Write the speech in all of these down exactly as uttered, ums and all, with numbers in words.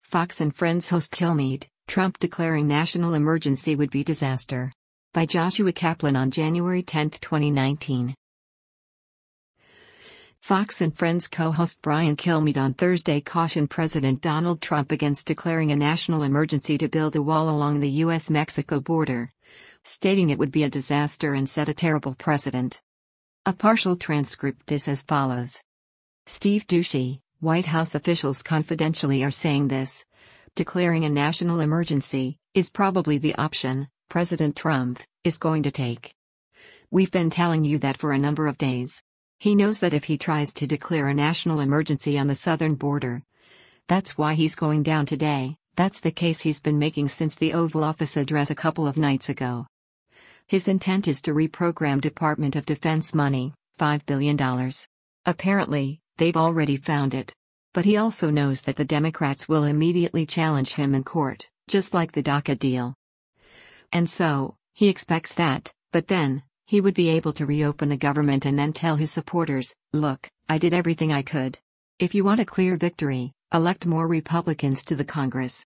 Fox and Friends host Kilmeade, Trump declaring national emergency would be disaster. By Joshua Kaplan on January tenth, twenty nineteen. Fox and Friends co-host Brian Kilmeade on Thursday cautioned President Donald Trump against declaring a national emergency to build a wall along the U S Mexico border, stating it would be a disaster and set a terrible precedent. A partial transcript is as follows. Steve Doocy, White House officials confidentially are saying this. Declaring a national emergency is probably the option President Trump is going to take. We've been telling you that for a number of days. He knows that if he tries to declare a national emergency on the southern border, that's why he's going down today. That's the case he's been making since the Oval Office address a couple of nights ago. His intent is to reprogram Department of Defense money, five billion dollars. Apparently, they've already found it. But he also knows that the Democrats will immediately challenge him in court, just like the DACA deal. And so, he expects that, but then, he would be able to reopen the government and then tell his supporters, look, I did everything I could. If you want a clear victory, elect more Republicans to the Congress.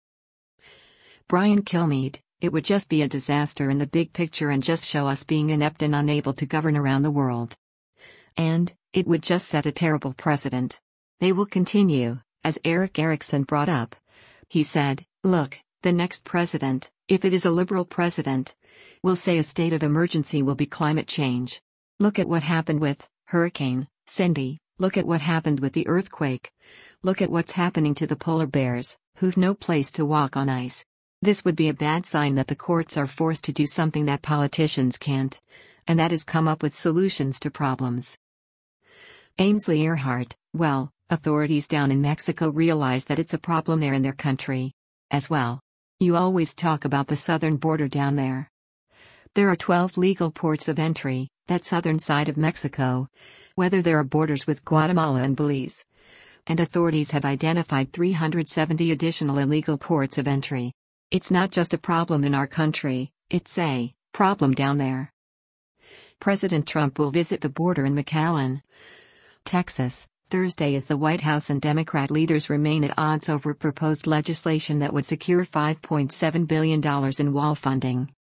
Brian Kilmeade, it would just be a disaster in the big picture and just show us being inept and unable to govern around the world. And, it would just set a terrible precedent. They will continue, as Erick Erickson brought up. He said, look, the next president, if it is a liberal president, will say a state of emergency will be climate change. Look at what happened with Hurricane Cindy, look at what happened with the earthquake. Look at what's happening to the polar bears, who've no place to walk on ice. This would be a bad sign that the courts are forced to do something that politicians can't, and that is come up with solutions to problems. Ainsley Earhart, well, authorities down in Mexico realize that it's a problem there in their country. As well. You always talk about the southern border down there. There are twelve legal ports of entry, that southern side of Mexico, whether there are borders with Guatemala and Belize. And authorities have identified three hundred seventy additional illegal ports of entry. It's not just a problem in our country, it's a problem down there. President Trump will visit the border in McAllen, Texas, Thursday as the White House and Democrat leaders remain at odds over proposed legislation that would secure five point seven billion dollars in wall funding.